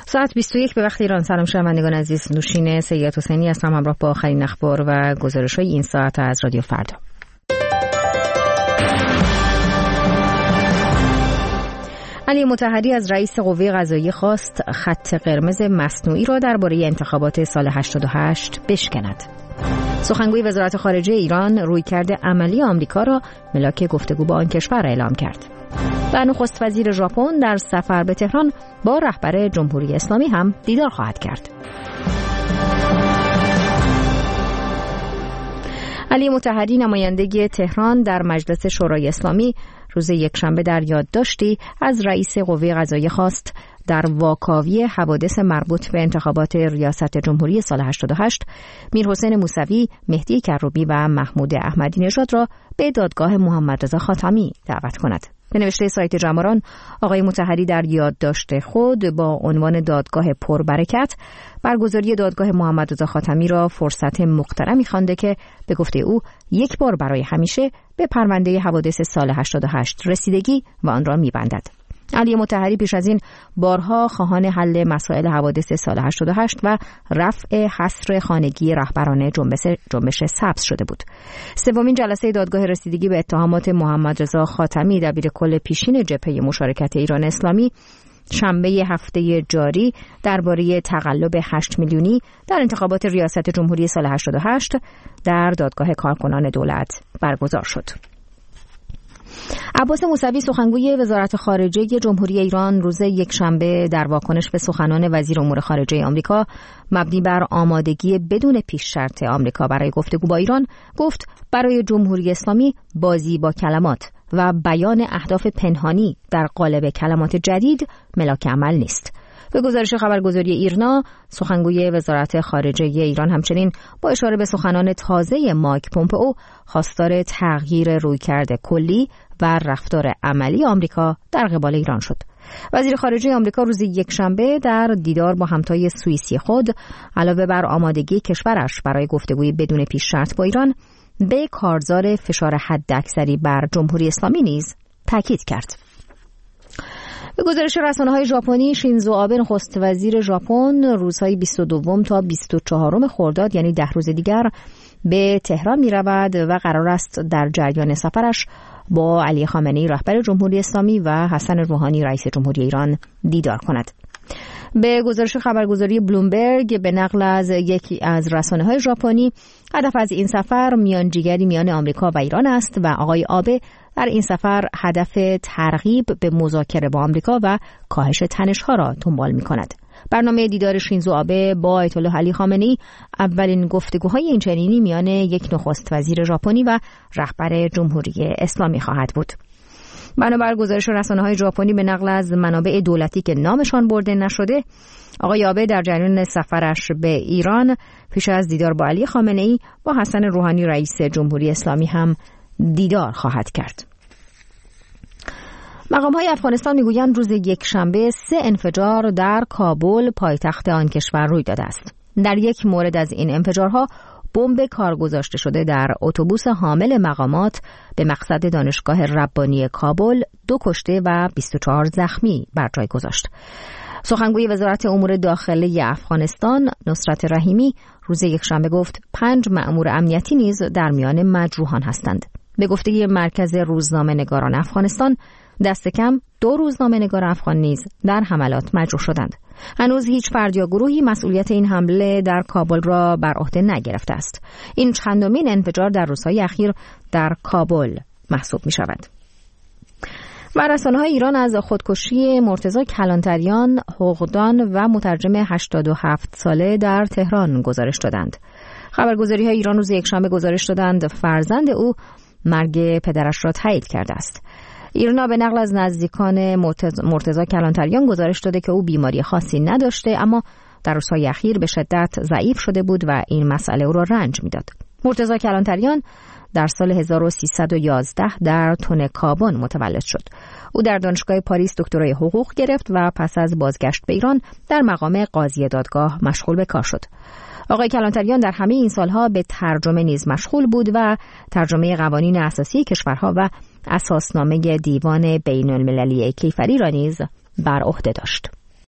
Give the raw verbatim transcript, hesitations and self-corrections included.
ساعت بیست و یک به وقت ایران. سلام شنوندگان عزیز، نوشین سید حسینی هستم همراه با آخرین اخبار و گزارش‌های این ساعت از رادیو فردا. علی مطهری از رئیس قوه قضاییه خواست خط قرمز مصنوعی را درباره انتخابات سال هشتاد و هشت بشکند. سخنگوی وزارت خارجه ایران رویکرد عملی آمریکا را ملاک گفتگو با آن کشور اعلام کرد. و نخست وزیر ژاپن در سفر به تهران با رهبر جمهوری اسلامی هم دیدار خواهد کرد. علی مطهری نماینده تهران در مجلس شورای اسلامی روز یکشنبه در یادداشتی از رئیس قوه قضاییه خواست در واکاوی حوادث مربوط به انتخابات ریاست جمهوری سال هشتاد و هشت میرحسین موسوی، مهدی کروبی و محمود احمدی نژاد را به دادگاه محمدرضا خاتمی دعوت کند. به نوشته سایت جماران، آقای مطهری در یادداشت خود با عنوان دادگاه پربرکت برگزاری دادگاه محمدرضا خاتمی را فرصت محترمی خوانده که به گفته او یک بار برای همیشه به پرونده حوادث سال هشتاد و هشت رسیدگی و آن را می‌بندد. علی مطهری پیش از این بارها خواهان حل مسائل حوادث سال هشتاد و هشت و رفع حصر خانگی رهبران جنبش جنبش سبز شده بود. سومین جلسه دادگاه رسیدگی به اتهامات محمدرضا خاتمی دبیرکل پیشین جبهه مشارکت ایران اسلامی شنبه هفته جاری درباره تقلب هشت میلیونی در انتخابات ریاست جمهوری سال هشتاد و هشت در دادگاه کارکنان دولت برگزار شد. عباس موسوی سخنگوی وزارت خارجه جمهوری ایران روز یکشنبه در واکنش به سخنان وزیر امور خارجه آمریکا مبنی بر آمادگی بدون پیش شرط آمریکا برای گفتگو با ایران گفت برای جمهوری اسلامی بازی با کلمات و بیان اهداف پنهانی در قالب کلمات جدید ملاک عمل نیست. به گزارش خبرگزاری ایرنا، سخنگوی وزارت خارجه ایران همچنین با اشاره به سخنان تازه مایک پومپئو خواستار تغییر رویکرد کلی و رفتار عملی آمریکا در قبال ایران شد. وزیر خارجه آمریکا روز یکشنبه در دیدار با همتای سوئیسی خود علاوه بر آمادگی کشورش برای گفتگوی بدون پیش شرط با ایران به کارزار فشار حداکثری بر جمهوری اسلامی نیز تاکید کرد. به گزارش رسانه‌های ژاپنی، شینزو آبه نخست وزیر ژاپن روزهای بیست و دو تا بیست و چهار خرداد یعنی ده روز دیگر به تهران می‌رود و قرار است در جریان سفرش با علی خامنه‌ای رهبر جمهوری اسلامی و حسن روحانی رئیس جمهوری ایران دیدار کند. به گزارش خبرگزاری بلومبرگ به نقل از یکی از رسانه‌های ژاپنی، هدف از این سفر میانجیگری میان آمریکا و ایران است و آقای آبه در این سفر هدف ترغیب به مذاکره با آمریکا و کاهش تنش‌ها را دنبال می‌کند. برنامه دیدار شینزو آبه با آیت الله علی خامنه‌ای اولین گفتگوهای این چنینی میان یک نخست وزیر ژاپنی و رهبر جمهوری اسلامی خواهد بود. بنابر گزارش رسانه‌های ژاپنی به نقل از منابع دولتی که نامشان برده نشده، آقای آبه در جریان سفرش به ایران پیش از دیدار با علی خامنه‌ای با حسن روحانی رئیس جمهوری اسلامی هم دیدار خواهد کرد. مقام‌های افغانستان می‌گویند روز یکشنبه سه انفجار در کابل پایتخت آن کشور روی داده است. در یک مورد از این انفجارها بمب کار گذاشته شده در اتوبوس حامل مقامات به مقصد دانشگاه ربانی کابل دو کشته و بیست و چهار زخمی بر جای گذاشت. سخنگوی وزارت امور داخلی افغانستان نصرت رحیمی روز یکشنبه گفت پنج مأمور امنیتی نیز در میان مجروحان هستند. به گفته مرکز روزنامه‌نگاران افغانستان، دست کم دو روزنامه‌نگار افغان نیز در حملات مجروح شدند. هنوز هیچ فرد یا گروهی مسئولیت این حمله در کابل را بر عهده نگرفته است. این چندمین انفجار در روزهای اخیر در کابل محسوب می شود. و رسانه‌های ایران از خودکشی مرتضی کلانتریان، حقوقدان و مترجم هشتاد و هفت ساله در تهران گزارش دادند. خبرگزاری‌های ایران روز یکشنبه گزارش دادند فرزند او مرگ پدرش را تایید کرده است. ایرنا به نقل از نزدیکان مرتضی کلانتریان گزارش داده که او بیماری خاصی نداشته اما در روزهای اخیر به شدت ضعیف شده بود و این مسئله او را رنج میداد. مرتضی کلانتریان در سال هزار و سیصد و یازده در تن کابن متولد شد. او در دانشگاه پاریس دکترای حقوق گرفت و پس از بازگشت به ایران در مقام قاضی دادگاه مشغول به کار شد. آقای کلانتریان در همه این سالها به ترجمه نیز مشغول بود و ترجمه قوانین اساسی کشورها و اساسنامه دیوان بین المللی کیفری را نیز بر عهده داشت.